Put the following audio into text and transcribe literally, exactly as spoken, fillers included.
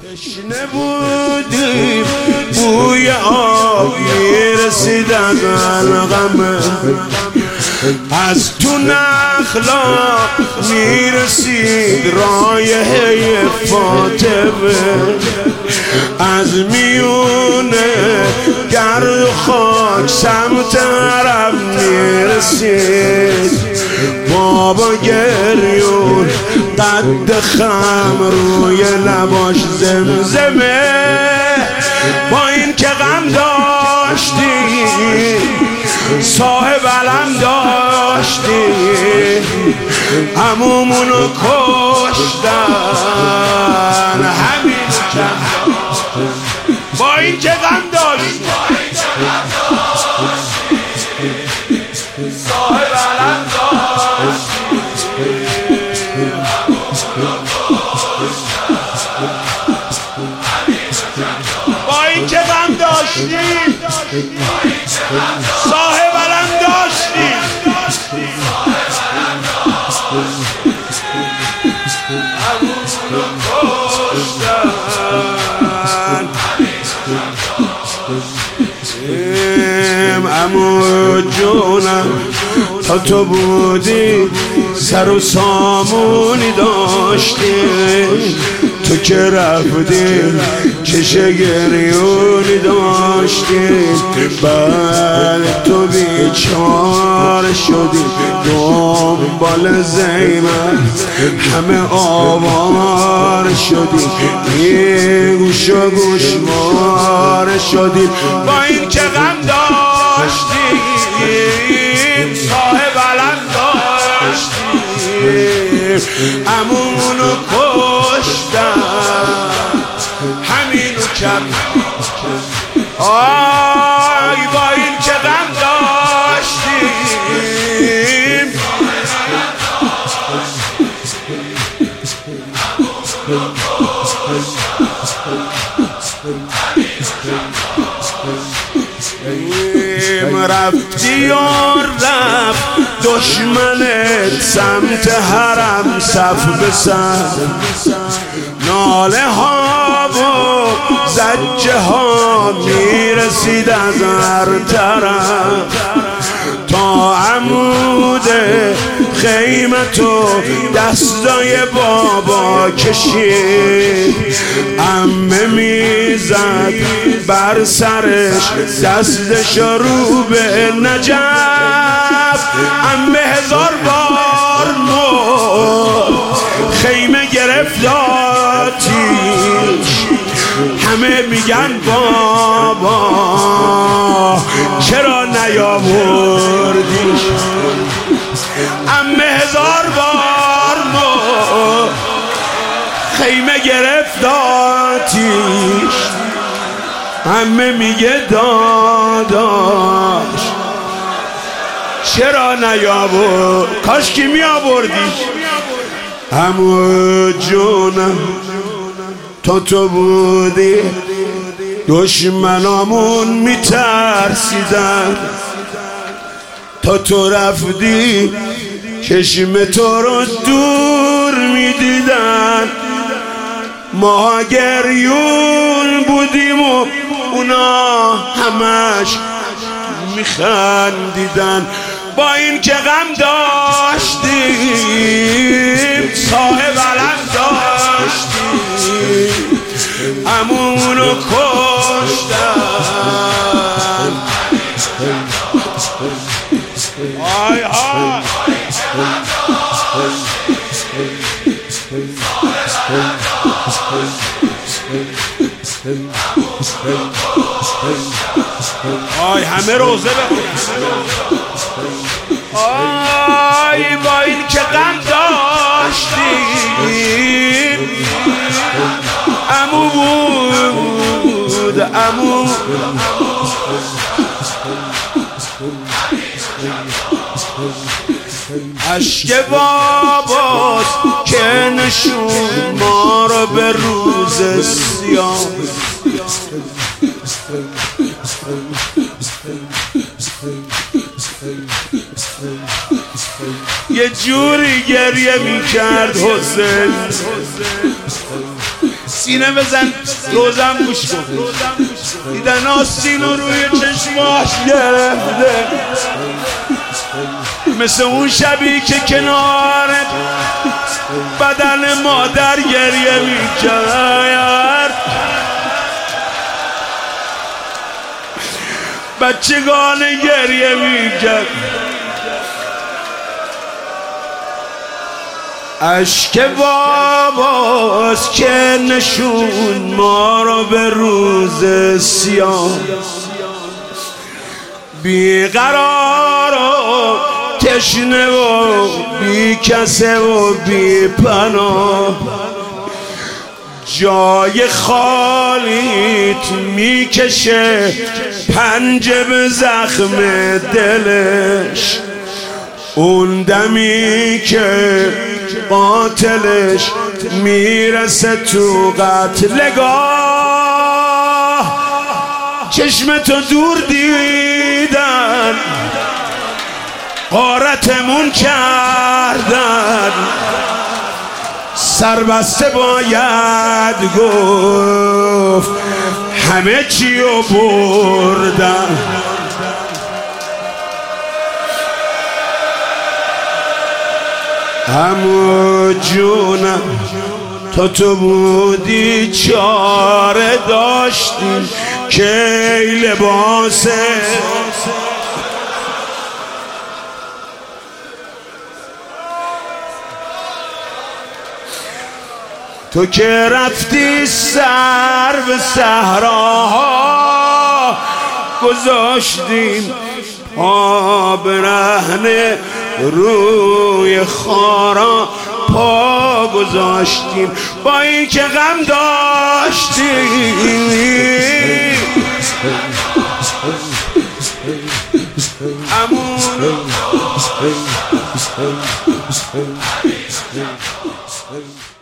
تشنه بودیم بوی آب میرسید از الغمه، از تو نخلا میرسید رایحه فاطمه، از میونه گرد و خاک سمت عرب میرسید. بابا گریون قد خم روی لباش زمزمه، با این که غم داشتی صاحب علم داشتی، عمومونو کشتن همین کم، با این که غم داشتی صاحب علم داشتی، با این که غم داشتی صاحب علم داشتی. عمو جونم تا تو بودی سر و سامونی داشتی، تو که رفتی چش گریونی داشتی، بعد تو بیچاره شدی دنبال زینب همه آوار شدی، یه گوش و گوشوار شدی، با این که غم داشتی صاحب علم داشتی، عمومونو کشتن همینو کم. آی با این که غم داشتیم رفتی و رفت دشمنت سمت حرم صف به صف، ناله ها و زجه ها میرسید از هر طرف، تا عمود خیمتو دستای بابا کشید، عمه میزد بر سرش دستش رو به نجف، عمه هزار بار مرد خیمه گرفت آتیش، همه میگن بابا چرا نیاوردیش، عمه هزار بار مرد خیمه گرفت آتیش، عمه میگه داداش چرا نیاورد، کاش کی میآوردیش. عمو جونم تا تو بودی دشمنامون میترسیدن، تا تو رفتی چشم تو رو دور میدیدن، ما گریون بودیم و اونا همش میخندیدن، با این که غم داشتیم صاحب علم داشتیم، عمومونو کشتن. آی آی آی همه روزه بخونن، آی با این که غم داشتیم عمو بود عمو، اشک باباست که نشون ما رو به روز سیاه، یه جوری گریه میکرد حسین، سینه بزن روزم گوش کن. دیدن آستین رو روی چشماش گرفته، مثل اون شبی که کنار بدن مادر گریه میکرد. بچگان گریه میکرد. اشک باباست که نشون ما رو به روز سیاه، بیقرار و تشنه و بی کسه و بی پناه. جای خالیت میکشه پنجه به زخم دلش، اون دمی که قاتلش میرسه تو قتلگاه. چشم تو دور دیدن، غارتمون کردن، سربسته باید گفت همه چی رو بردن. همو جونم تو تو بودی چاره داشتیم که لباسه، تو که رفتی سر به صحراها، گذاشتیم پا برهنه روی خارا پا گذاشتیم، با این که غم داشتیم همون